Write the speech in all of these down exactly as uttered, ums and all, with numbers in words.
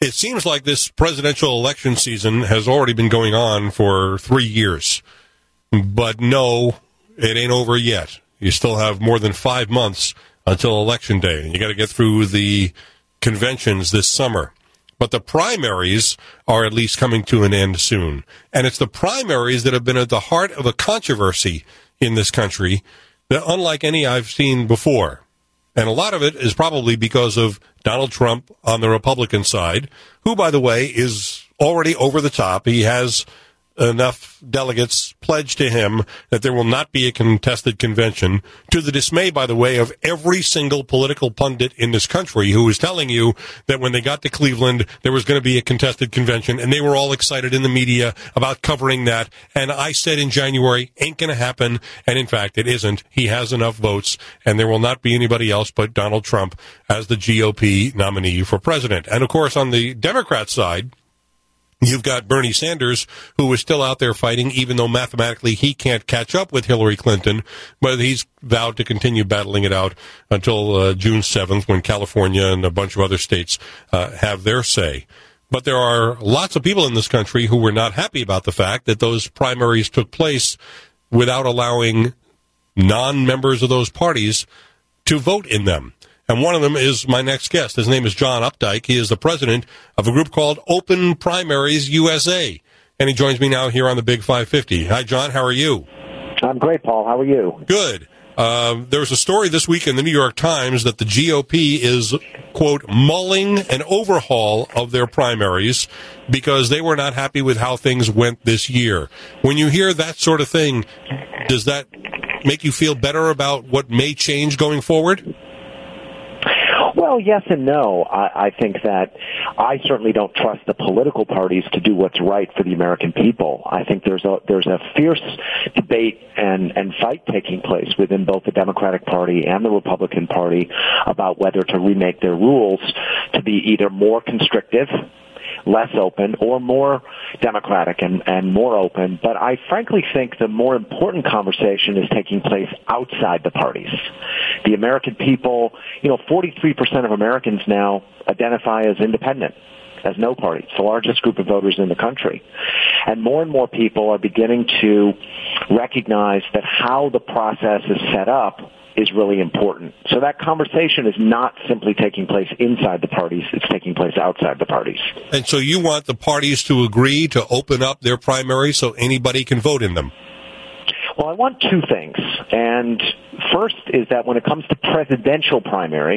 It seems like this presidential election season has already been going on for three years. But no, it ain't over yet. You still have more than five months until Election Day. You got to get through the conventions this summer. But the primaries are at least coming to an end soon. And it's the primaries that have been at the heart of a controversy in this country that unlike any I've seen before. And a lot of it is probably because of Donald Trump on the Republican side, who, by the way, is already over the top. He has enough delegates pledged to him that there will not be a contested convention, to the dismay, by the way, of every single political pundit in this country who was telling you that when they got to Cleveland, there was going to be a contested convention, and they were all excited in the media about covering that. And I said in January, ain't going to happen. And in fact, it isn't. He has enough votes, and there will not be anybody else but Donald Trump as the G O P nominee for president. And of course, on the Democrat side, you've got Bernie Sanders, who is still out there fighting, even though mathematically he can't catch up with Hillary Clinton, but he's vowed to continue battling it out until uh, June seventh, when California and a bunch of other states uh, have their say. But there are lots of people in this country who were not happy about the fact that those primaries took place without allowing non-members of those parties to vote in them. And one of them is my next guest. His name is John Updike. He is the president of a group called Open Primaries U S A. And he joins me now here on the Big five fifty. Hi, John. How are you? I'm great, Paul. How are you? Good. Uh, there was a story this week in the New York Times that the G O P is, quote, mulling an overhaul of their primaries because they were not happy with how things went this year. When you hear that sort of thing, does that make you feel better about what may change going forward? Well, yes and no. I, I think that I certainly don't trust the political parties to do what's right for the American people. I think there's a there's a fierce debate and, and fight taking place within both the Democratic Party and the Republican Party about whether to remake their rules to be either more constrictive, less open, or more democratic and, and more open. But I frankly think the more important conversation is taking place outside the parties. The American people, you know, forty-three percent of Americans now identify as independent, as no party. It's the largest group of voters in the country. And more and more people are beginning to recognize that how the process is set up is really important. So that conversation is not simply taking place inside the parties, it's taking place outside the parties. And so you want the parties to agree to open up their primaries so anybody can vote in them? Well, I want two things. And first is that when it comes to presidential primaries,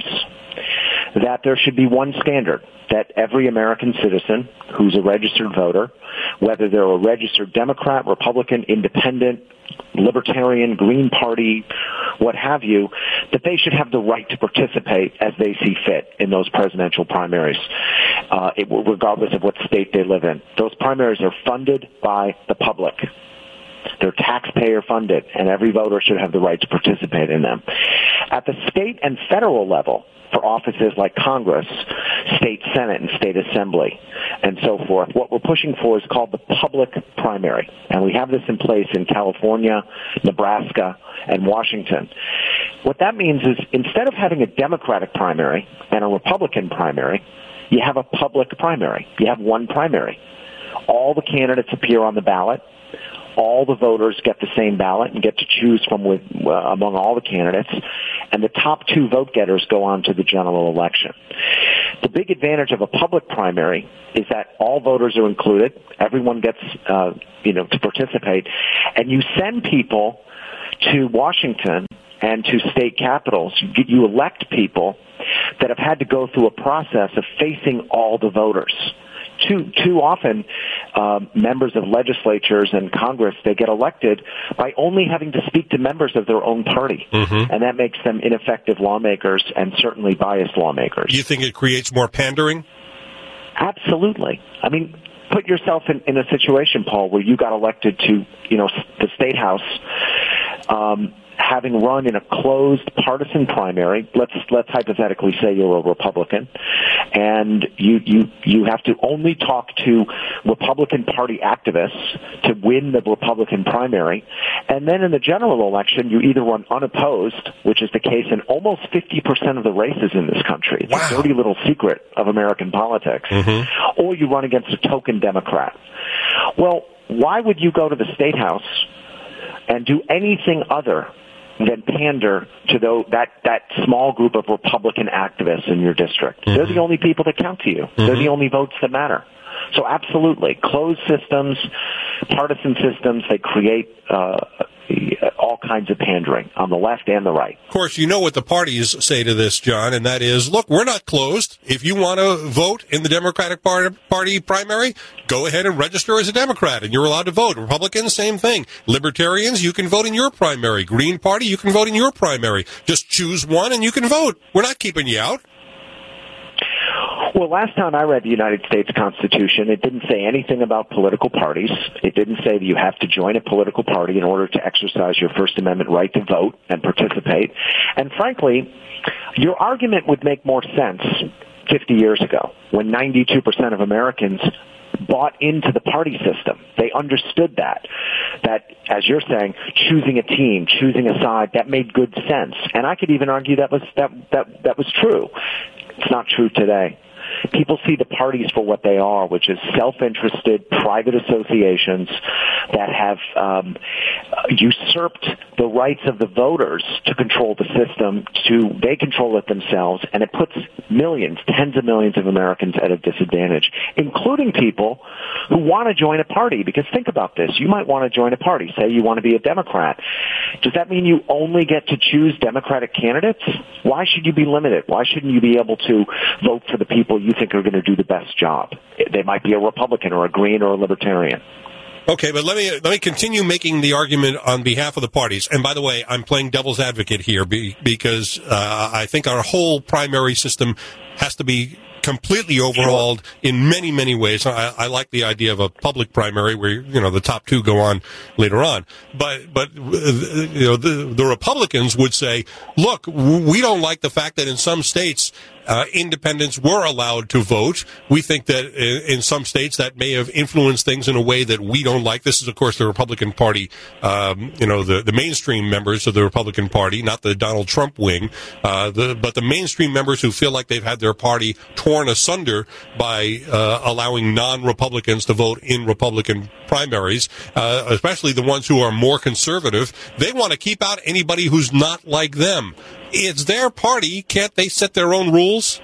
that there should be one standard, that every American citizen who's a registered voter, whether they're a registered Democrat, Republican, Independent, Libertarian, Green Party, what have you, that they should have the right to participate as they see fit in those presidential primaries, uh, it, regardless of what state they live in. Those primaries are funded by the public. They're taxpayer funded, and every voter should have the right to participate in them. At the state and federal level, for offices like Congress, state Senate, and state assembly, and so forth, what we're pushing for is called the public primary. And we have this in place in California, Nebraska, and Washington. What that means is instead of having a Democratic primary and a Republican primary, you have a public primary. You have one primary. All the candidates appear on the ballot. All the voters get the same ballot and get to choose from with, uh, among all the candidates, and the top two vote getters go on to the general election. The big advantage of a public primary is that all voters are included, everyone gets, uh, you know, to participate, and you send people to Washington and to state capitals. You, you elect people that have had to go through a process of facing all the voters. Too too often, uh, members of legislatures and Congress, they get elected by only having to speak to members of their own party. Mm-hmm. And that makes them ineffective lawmakers and certainly biased lawmakers. You think it creates more pandering? Absolutely. I mean, put yourself in, in a situation, Paul, where you got elected to, you know, the State House. Um, having run in a closed partisan primary, let's let's hypothetically say you're a Republican, and you you you have to only talk to Republican Party activists to win the Republican primary, and then in the general election you either run unopposed, which is the case in almost fifty percent of the races in this country. It's wow. a dirty little secret of American politics. Mm-hmm. Or you run against a token Democrat. Well, why would you go to the State House and do anything other than pander to the, that, that small group of Republican activists in your district? Mm-hmm. They're the only people that count to you. Mm-hmm. They're the only votes that matter. So absolutely, closed systems, partisan systems, they create uh, all kinds of pandering on the left and the right. Of course, you know what the parties say to this, John, and that is, look, we're not closed. If you want to vote in the Democratic Party primary, go ahead and register as a Democrat, and you're allowed to vote. Republicans, same thing. Libertarians, you can vote in your primary. Green Party, you can vote in your primary. Just choose one and you can vote. We're not keeping you out. Well, last time I read the United States Constitution, it didn't say anything about political parties. It didn't say that you have to join a political party in order to exercise your First Amendment right to vote and participate. And frankly, your argument would make more sense fifty years ago when ninety-two percent of Americans bought into the party system. They understood that, that, as you're saying, choosing a team, choosing a side, that made good sense. And I could even argue that was, that, that, that was true. It's not true today. People see the parties for what they are, which is self-interested private associations that have um, usurped the rights of the voters to control the system. To they control it themselves, and it puts millions, tens of millions of Americans at a disadvantage, including people who want to join a party. Because think about this. You might want to join a party. Say you want to be a Democrat. Does that mean you only get to choose Democratic candidates? Why should you be limited? Why shouldn't you be able to vote for the people you think are going to do the best job? They might be a Republican or a Green or a Libertarian. Okay, but let me let me continue making the argument on behalf of the parties. And by the way, I'm playing devil's advocate here because uh, I think our whole primary system has to be completely overhauled in many, many ways. I, I like the idea of a public primary where, you know, the top two go on later on. But, but you know, the, the Republicans would say, look, we don't like the fact that in some states, Uh, independents were allowed to vote. We think that in, in some states that may have influenced things in a way that we don't like. This is, of course, the Republican Party, um, you know, the, the mainstream members of the Republican Party, not the Donald Trump wing, uh, the, but the mainstream members who feel like they've had their party torn asunder by uh, allowing non-Republicans to vote in Republican primaries, uh, especially the ones who are more conservative. They want to keep out anybody who's not like them. It's their party. Can't they set their own rules?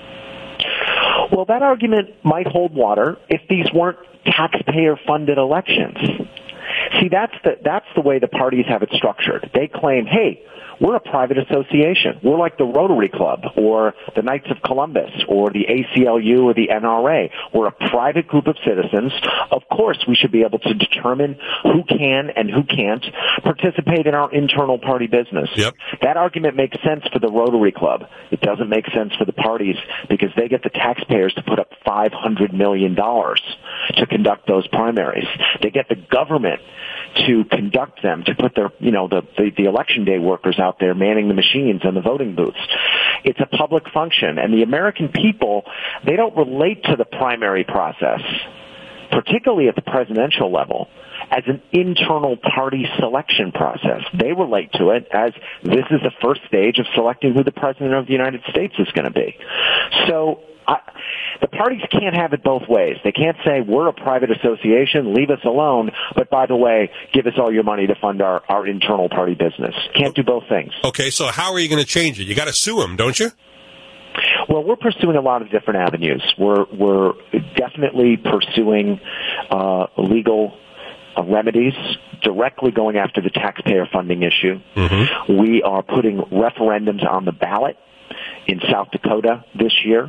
Well, that argument might hold water if these weren't taxpayer-funded elections. See, that's the, that's the way the parties have it structured. They claim, hey, we're a private association. We're like the Rotary Club or the Knights of Columbus or the A C L U or the N R A. We're a private group of citizens. Of course, we should be able to determine who can and who can't participate in our internal party business. Yep. That argument makes sense for the Rotary Club. It doesn't make sense for the parties because they get the taxpayers to put up five hundred million dollars to conduct those primaries. They get the government to conduct them, to put their, you know, the, the, the election day workers out there manning the machines and the voting booths. It's a public function, and the American people, they don't relate to the primary process, particularly at the presidential level, as an internal party selection process. They relate to it as this is the first stage of selecting who the president of the United States is going to be. So I, the parties can't have it both ways. They can't say, we're a private association, leave us alone, but by the way, give us all your money to fund our, our internal party business. Can't do both things. Okay, so how are you going to change it? You got to sue them, don't you? Well, we're pursuing a lot of different avenues. We're, we're definitely pursuing uh, legal uh, remedies, directly going after the taxpayer funding issue. Mm-hmm. We are putting referendums on the ballot in South Dakota this year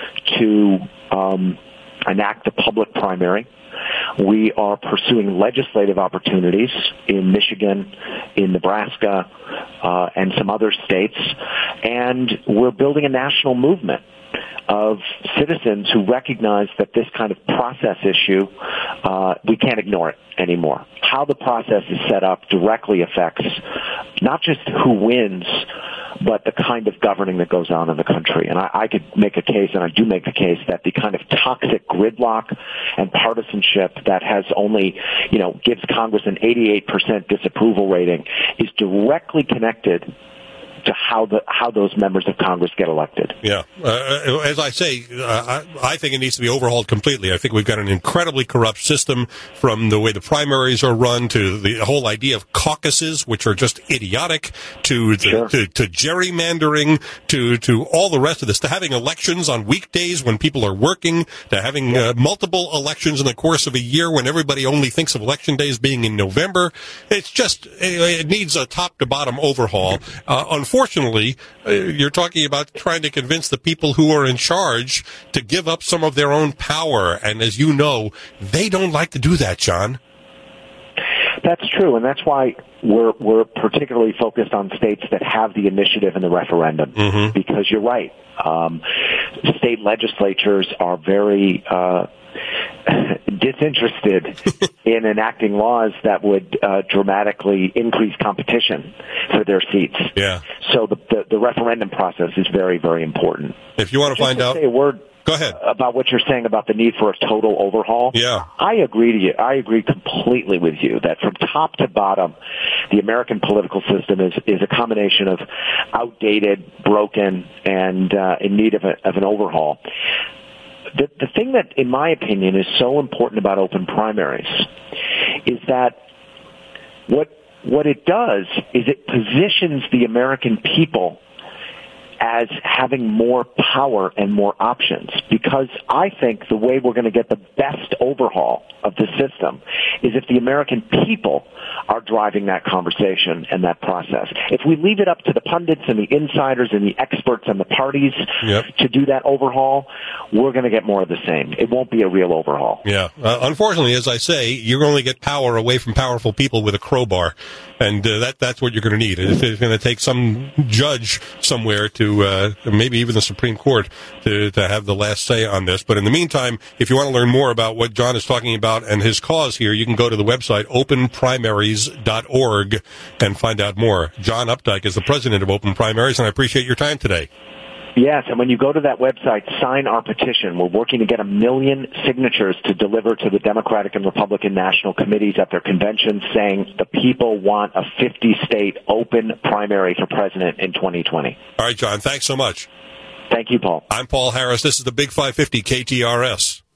to um, enact a public primary. We are pursuing legislative opportunities in Michigan, in Nebraska, uh, and some other states. And we're building a national movement of citizens who recognize that this kind of process issue, uh, we can't ignore it anymore. How the process is set up directly affects not just who wins, but the kind of governing that goes on in the country. And I, I could make a case, and I do make the case, that the kind of toxic gridlock and partisanship that has only, you know, gives Congress an eighty-eight percent disapproval rating is directly connected to how the how those members of Congress get elected. Yeah. Uh, as I say, uh, I, I think it needs to be overhauled completely. I think we've got an incredibly corrupt system, from the way the primaries are run to the whole idea of caucuses, which are just idiotic, to the, Sure. to, to gerrymandering, to, to all the rest of this, to having elections on weekdays when people are working, to having Yeah. uh, multiple elections in the course of a year when everybody only thinks of election days being in November. It's just, it, it needs a top-to-bottom overhaul. Uh, unfortunately, Unfortunately, uh, you're talking about trying to convince the people who are in charge to give up some of their own power. And as you know, they don't like to do that, John. That's true, and that's why we're we're particularly focused on states that have the initiative in the referendum. Mm-hmm. Because you're right, um, state legislatures are very uh, disinterested in enacting laws that would uh, dramatically increase competition for their seats. Yeah. So the, the the referendum process is very, very important. If you want to Just find to out, say a word. Go ahead. About what you're saying about the need for a total overhaul. Yeah. I agree to you. I agree completely with you that from top to bottom, the American political system is, is a combination of outdated, broken, and uh, in need of, a, of an overhaul. The, the thing that, in my opinion, is so important about open primaries is that what what it does is it positions the American people as having more power and more options, because I think the way we're going to get the best overhaul of the system is if the American people are driving that conversation and that process. If we leave it up to the pundits and the insiders and the experts and the parties Yep. to do that overhaul, we're going to get more of the same. It won't be a real overhaul. Yeah. Uh, unfortunately, as I say, you're going to get power away from powerful people with a crowbar. And uh, that that's what you're going to need. It's, it's going to take some judge somewhere to, uh, maybe even the Supreme Court, to, to have the last say on this. But in the meantime, if you want to learn more about what John is talking about and his cause here, you can go to the website open primaries dot org and find out more. John Updike is the president of Open Primaries, and I appreciate your time today. Yes, and when you go to that website, sign our petition. We're working to get a million signatures to deliver to the Democratic and Republican national committees at their conventions, saying the people want a fifty-state open primary for president in twenty twenty. All right, John, thanks so much. Thank you, Paul. I'm Paul Harris. This is the Big five fifty K T R S.